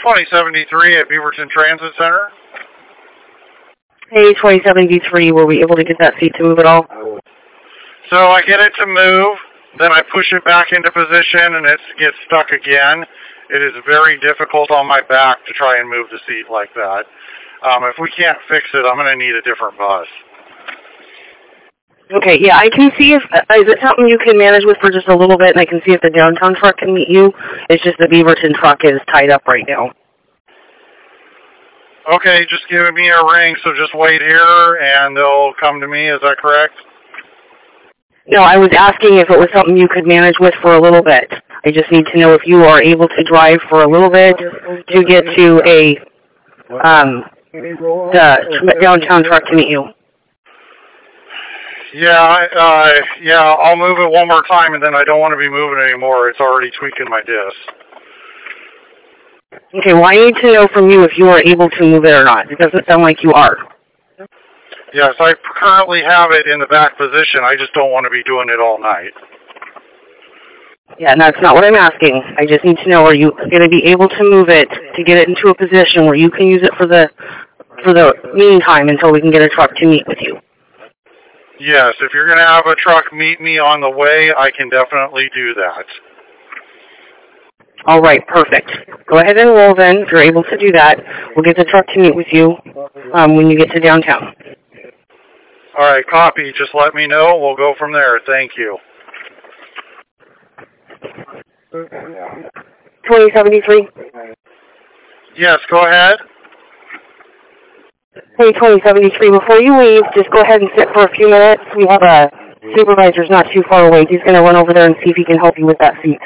2073 at Beaverton Transit Center. Hey, 2073, were we able to get that seat to move at all? So I get it to move, then I push it back into position and it gets stuck again. It is very difficult on my back to try and move the seat like that. If we can't fix it, I'm going to need a different bus. Okay, yeah, I can see if, is it something you can manage with for just a little bit, and I can see if the downtown truck can meet you. It's just the Beaverton truck is tied up right now. Okay, just give me a ring, so just wait here, and they'll come to me, is that correct? No, I was asking if it was something you could manage with for a little bit. I just need to know if you are able to drive for a little bit to get to the downtown truck to meet you. Yeah, I'll move it one more time, and then I don't want to be moving anymore. It's already tweaking my disc. Okay, well, I need to know from you if you are able to move it or not. It doesn't sound like you are. Yes, I currently have it in the back position. I just don't want to be doing it all night. Yeah, and that's not what I'm asking. I just need to know, are you going to be able to move it to get it into a position where you can use it for the meantime until we can get a truck to meet with you? Yes, if you're going to have a truck meet me on the way, I can definitely do that. All right, perfect. Go ahead and roll then. If you're able to do that, we'll get the truck to meet with you when you get to downtown. All right, copy. Just let me know. We'll go from there. Thank you. 2073? Yes, go ahead. Hey, 2073, before you leave, just go ahead and sit for a few minutes. We have a supervisor's not too far away. He's going to run over there and see if he can help you with that seat.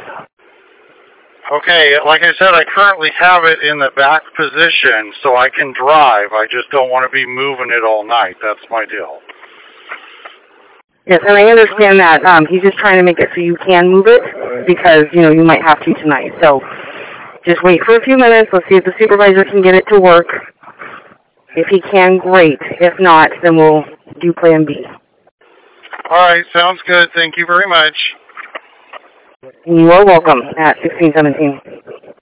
Okay, like I said, I currently have it in the back position, so I can drive. I just don't want to be moving it all night. That's my deal. Yes, and I understand that. He's just trying to make it so you can move it, because, you might have to tonight. So just wait for a few minutes. Let's see if the supervisor can get it to work. If he can, great. If not, then we'll do plan B. All right, sounds good. Thank you very much. You are welcome at 1617.